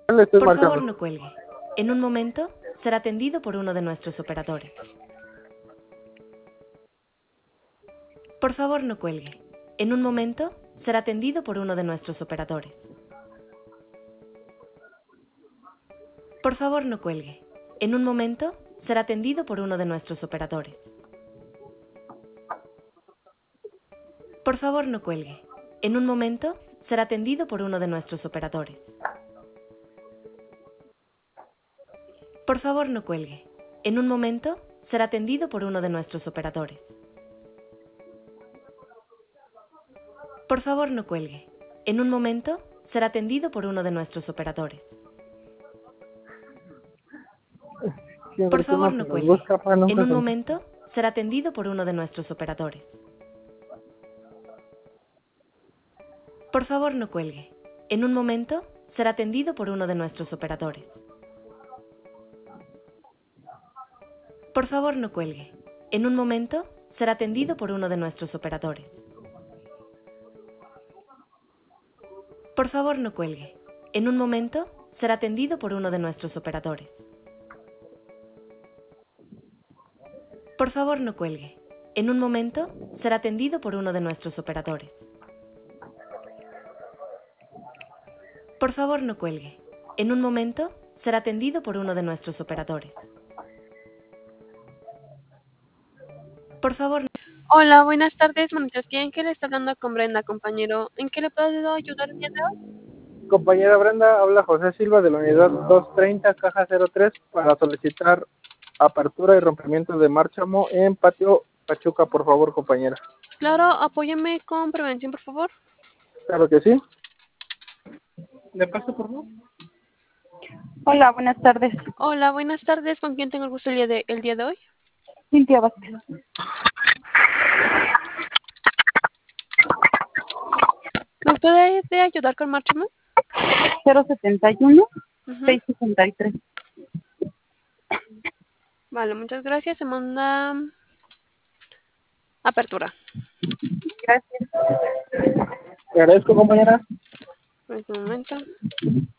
Le estoy Por favor, marcando. no cuelgue. En un momento será atendido por uno de nuestros operadores. Por favor, no cuelgue. En un momento será atendido por uno de nuestros operadores. Por favor, no cuelgue. En un momento será atendido por uno de nuestros operadores. Por favor, no cuelgue. En un momento será atendido por uno de nuestros operadores. Por favor, no cuelgue. En un momento será atendido por uno de nuestros operadores. Por favor, no cuelgue. En un momento será atendido por uno de nuestros operadores. Siempre Por que favor, uno se no los cuelgue. busca, pa, En nunca un se... momento será atendido por uno de nuestros operadores. Por favor, no cuelgue. En un momento será atendido por uno de nuestros operadores. Por favor, no cuelgue. En un momento será atendido por uno de nuestros operadores. Por favor, no cuelgue. En un momento será atendido por uno de nuestros operadores. Por favor, no cuelgue. En un momento será atendido por uno de nuestros operadores. Por favor, no cuelgue. En un momento será atendido por uno de nuestros operadores. Por favor, Hola, buenas tardes, Monitores. ¿En qué le está hablando con Brenda, compañero? ¿En qué le puedo ayudar el día de hoy? Compañera Brenda, habla José Silva de la unidad 230, caja 03, para solicitar apertura y rompimiento de márchamo en Patio Pachuca, por favor, compañera. Claro, apóyame con prevención, por favor. Claro que sí. ¿Le paso, por favor? Hola, buenas tardes. Hola, buenas tardes. ¿Con quién tengo el gusto el día de hoy? Cintia Vázquez. ¿Me puede ayudar con márchamo? 071 Ujú. 663. Vale, muchas gracias. Se manda apertura. Gracias. Le agradezco, compañera. En este momento.